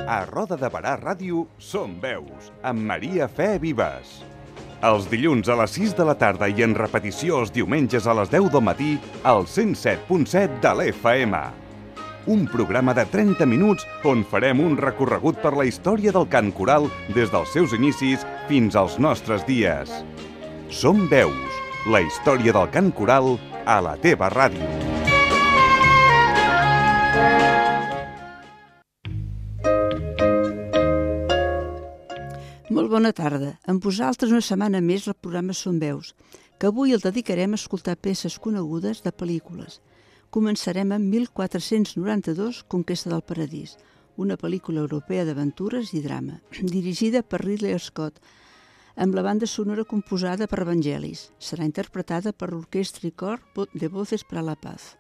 A Roda de Barà Ràdio Som Veus, amb Maria Fe Vives. Els dilluns a les 6 de la tarda i en repetició els diumenges a les 10 del matí al 107.7 de l'FM. Un programa de 30 minuts on farem un recorregut per la història del cant coral des dels seus inicis fins als nostres dies. Som Veus, la història del cant coral a la teva ràdio. Molt bona tarda. Amb vosaltres una setmana més el programa Som Veus, que avui el dedicarem a escoltar peces conegudes de pel·lícules. Començarem amb 1492, Conquesta del Paradís, una pel·lícula europea d'aventures i drama, dirigida per Ridley Scott, amb la banda sonora composada per Vangelis. Serà interpretada per l'Orquestra i Cor de Voces para la Paz.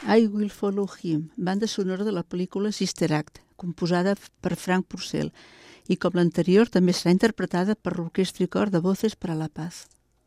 I Will Follow Him, banda sonora de la pel·lícula Sister Act, composada per Frank Purcell, i com l'anterior també serà interpretada per l'Orquestra i Cor de Voces para la Paz.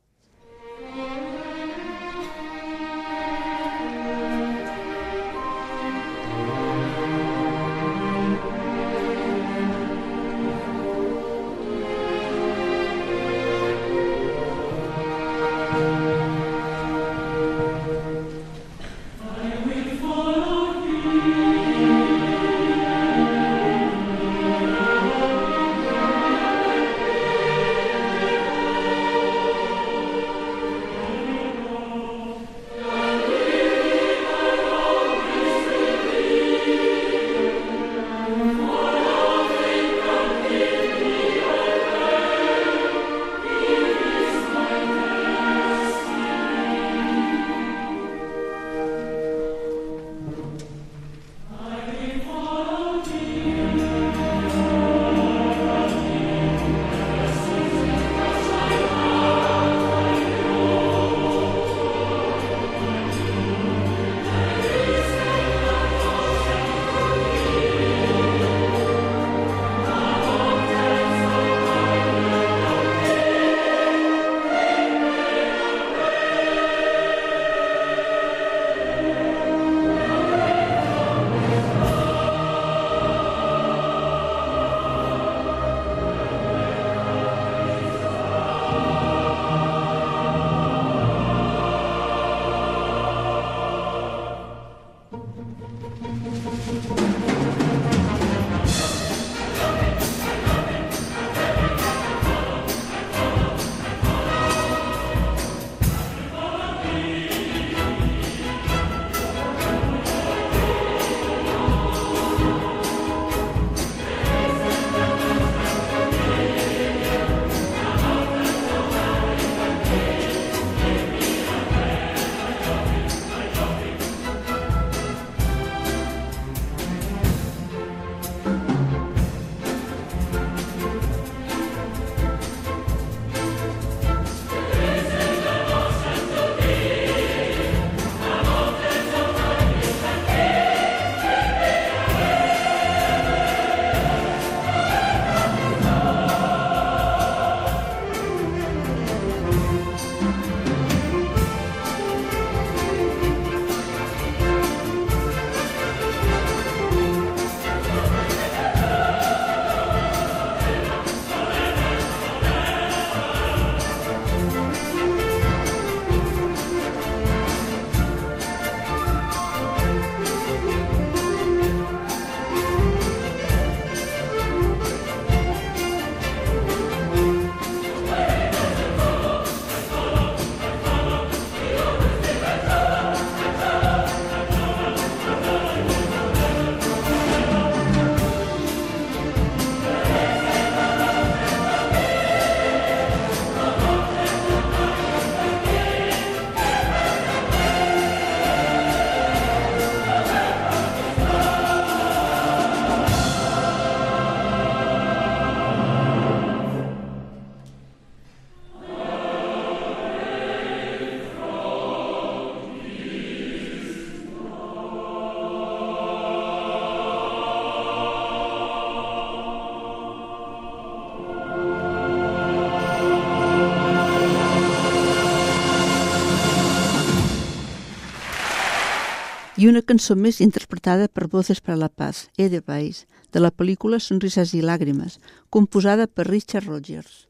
I una cançó més interpretada per Voces para la Paz, Edelweiss, de la pel·lícula Sonrisas i Làgrimes, composada per Richard Rodgers.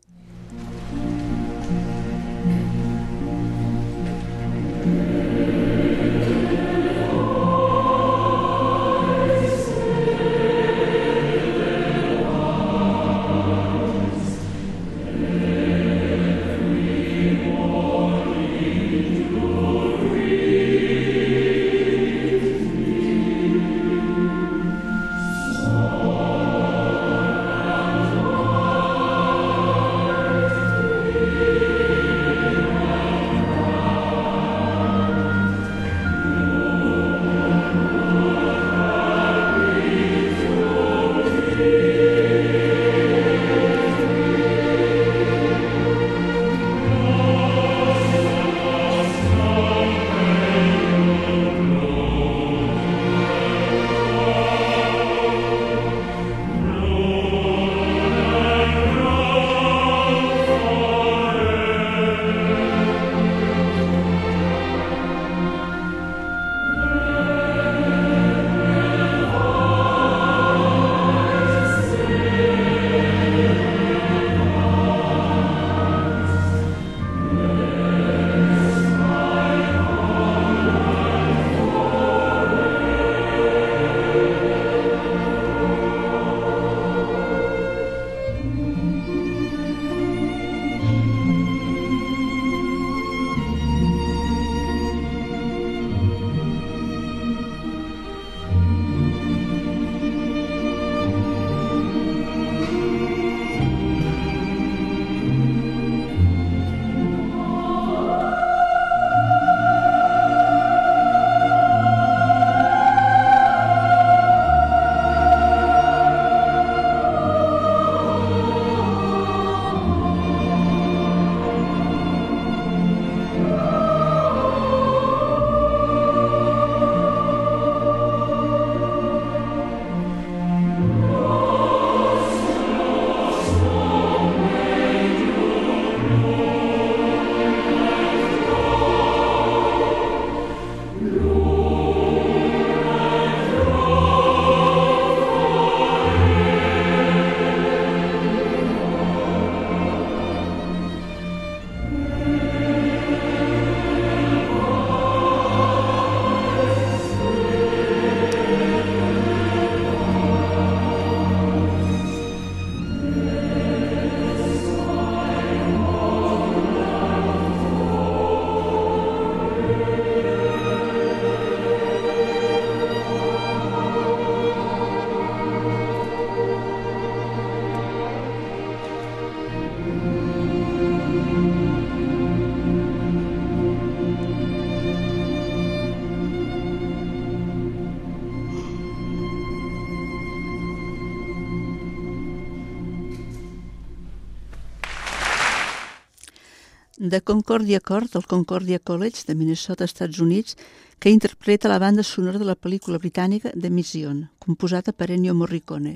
The Concordia Cor del Concordia College de Minnesota, Estats Units, que interpreta la banda sonora de la pel·lícula britànica The Mission, composada per Ennio Morricone.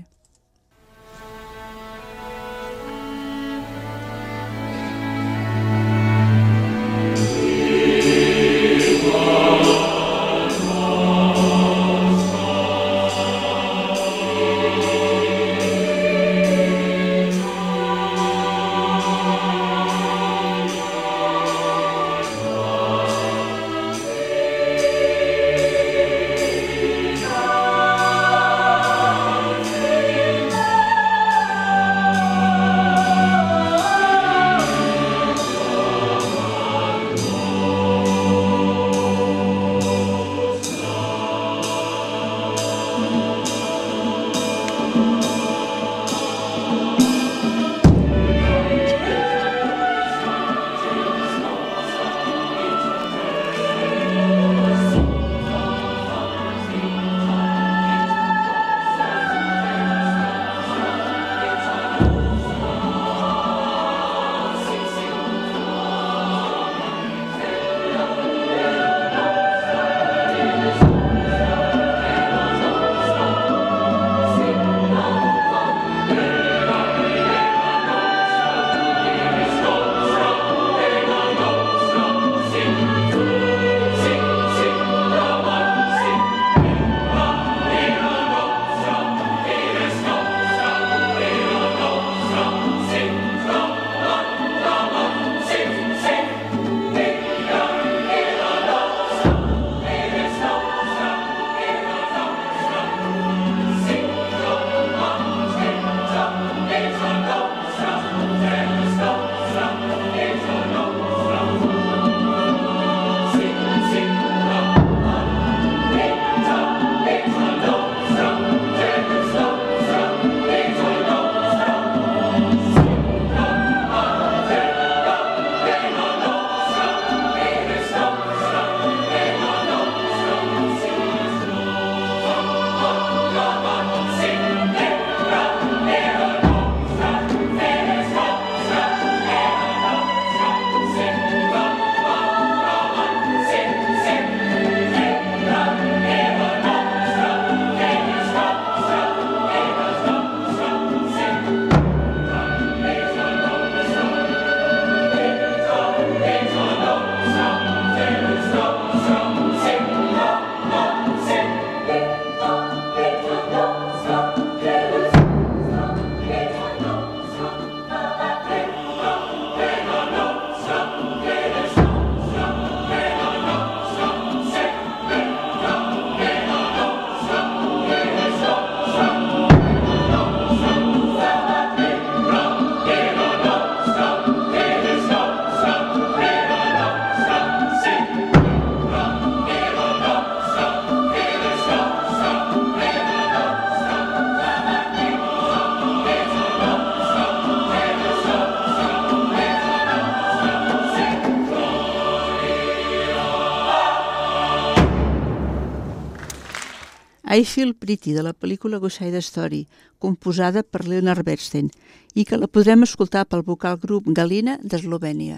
I Feel Pretty, de la pel·lícula West Side Story, composada per Leonard Bernstein, i que la podrem escoltar pel vocal grup Galina d'Eslovènia.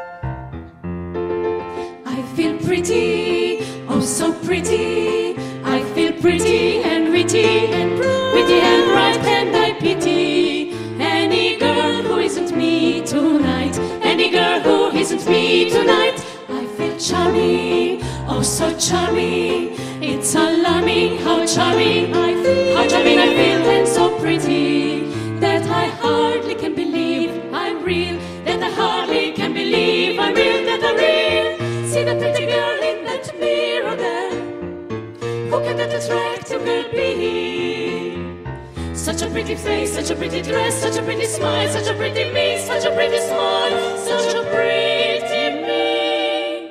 I feel pretty, oh so pretty. I feel pretty and witty and bright, and I pity any girl who isn't me tonight. Any girl who isn't me tonight. I feel charming, oh so charming. It's alarming how charming I feel, and so pretty that I hardly can believe I'm real, that I hardly can believe I'm real, that I'm real. See the pretty girl in that mirror there. Who can that attractive girl be? Such a pretty face, such a pretty dress, such a pretty smile, such a pretty me, such a pretty smile, such a pretty me.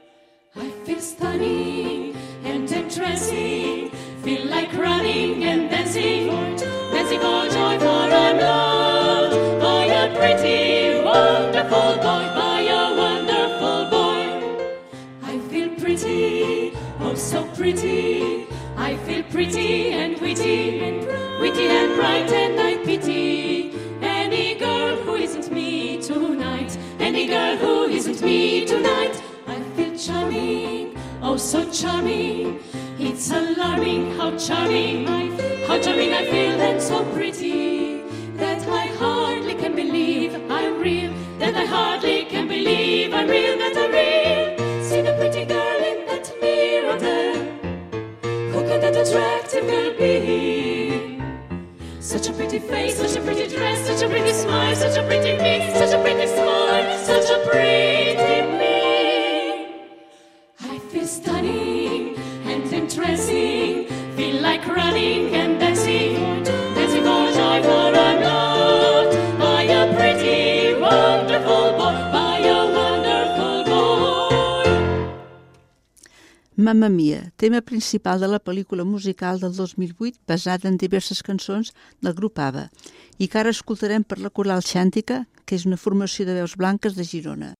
I feel stunning and entrancing, feel like running and dancing, dancing for joy, for I'm loved by a pretty, wonderful boy, by a wonderful boy. I feel pretty, oh so pretty. I feel pretty and witty and bright, and I pity any girl who isn't me tonight, any girl who isn't me tonight. I feel charming, oh so charming. It's alarming how charming I feel, and so pretty that I hardly can believe I'm real, that I hardly can believe I'm real, that I'm real. See the pretty girl in that mirror there. Who can that attractive girl be? Such a pretty face, such a pretty dress, such a pretty smile, such a pretty me, such a pretty smile, such a pretty me. I feel stunning and entrancing, feel like running and dancing, dancing for joy, for I'm loved by a pretty, wonderful boy, by a wonderful boy. Mamma Mia, tema principal de la pel·lícula musical del 2008 basada en diverses cançons del grup ABBA i que ara escoltarem per la Coral Xàntica, que és una formació de veus blanques de Girona.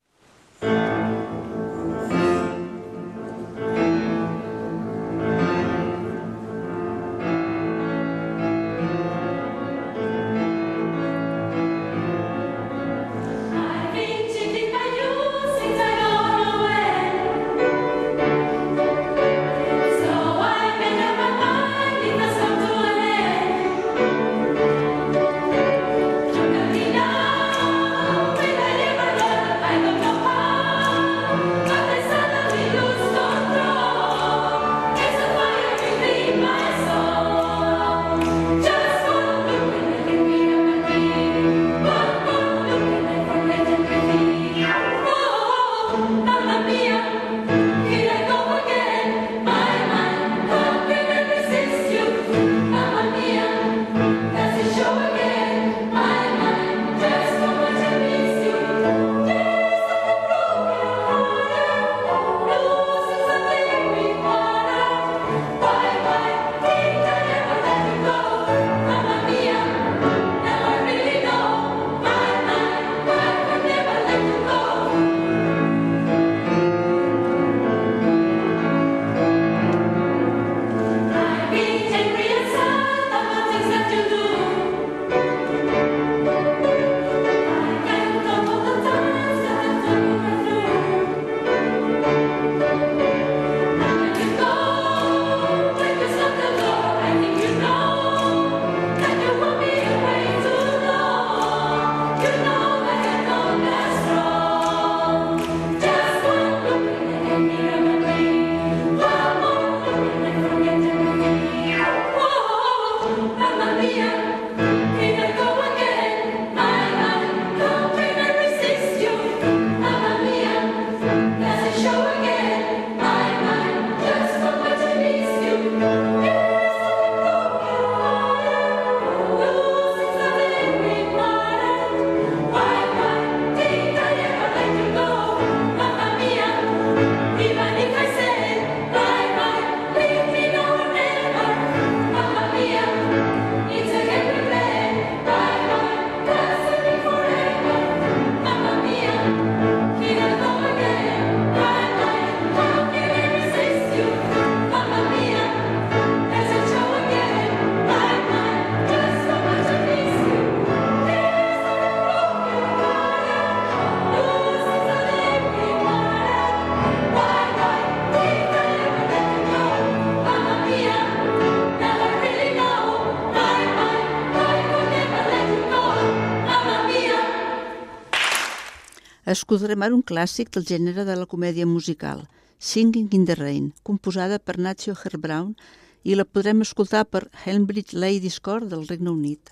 Escoltarem ara un clàssic del gènere de la comèdia musical. Singing in the Rain, composada per Nacho Herbrand, i la podrem escoltar per Helmbridge Ladies Cor del Regne Unit.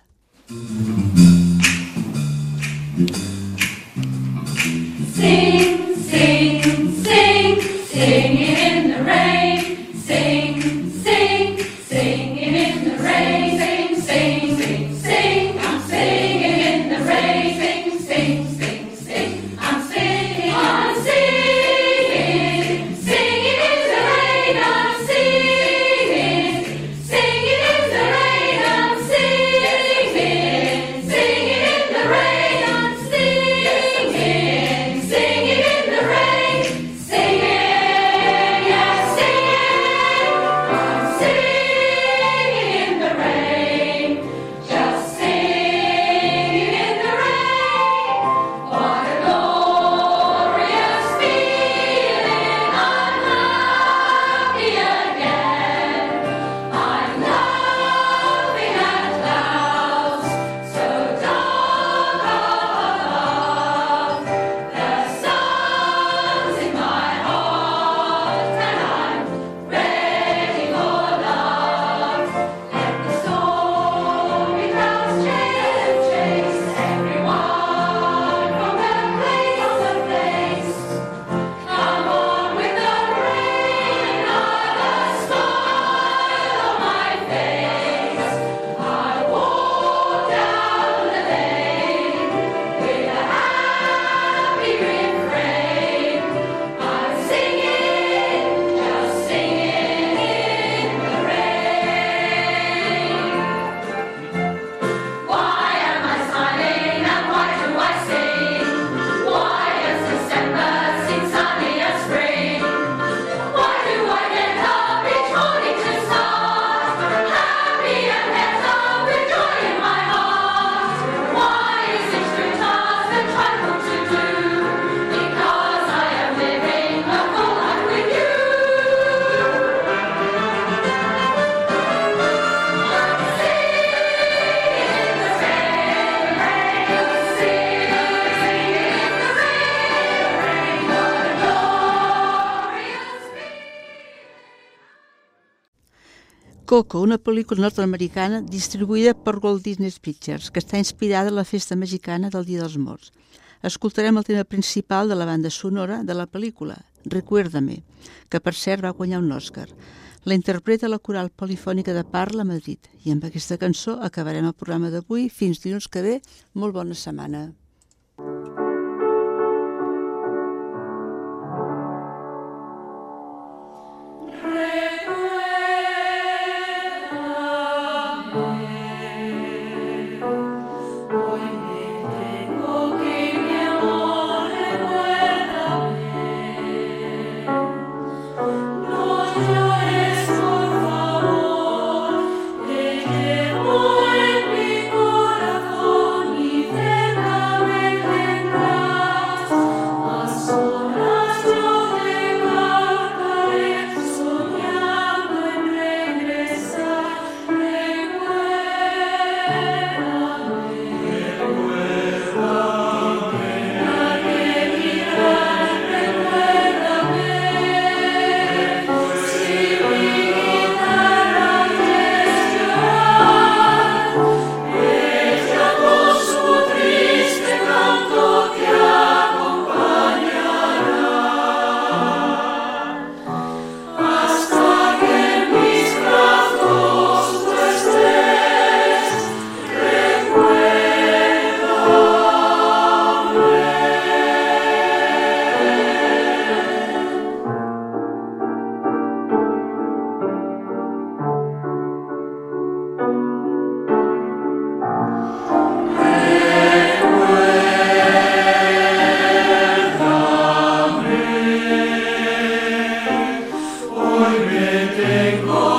Sing, sing, sing, singing in the rain. Sing, sing, singing in the rain. Sing, sing, sing, sing, I'm singing in the rain. Sing, sing, sing, sing, I'm singing, singing in the rain. I'm singing, singing in the rain. I'm singing, singing in the rain. I'm singing, singing in the rain. Singing, yeah, singing. I'm singing in the rain. Just singing in the rain. What a glorious feeling. I'm happy again. I'm laughing at clouds so dark above. The sun's in my heart and I'm ready for love. Let the stormy clouds chase everyone from their place on the place. Come on with the rain, I've a smile on my face. I walk down the lane with a happy refrain. I'm singing, just singing in the rain. Why am I smiling and why do I sing? Why does December seem sunny as spring? Why do I get up each morning to start happy and get up with joy in my heart? Why is each new task a trifle to do? Because I am living a full life with you. I'm singing in the rain, singing in the rain, what a glorious Coco, una pel·lícula nord-americana distribuïda per Walt Disney Pictures, que està inspirada en la festa mexicana del Dia dels Morts. Escoltarem el tema principal de la banda sonora de la pel·lícula, Recuérdame, que per cert va guanyar un Òscar. La interpreta la Coral Polifònica de Parla a Madrid. I amb aquesta cançó acabarem el programa d'avui. Fins dilluns que ve. Molt bona setmana. Hoy me tengo que ir, mi amor, recuérdame. No llores, por favor, te llevo en mi corazón y cerca me tendrás. A solas yo te cantaré, soñando en regresar. Hoy me tengo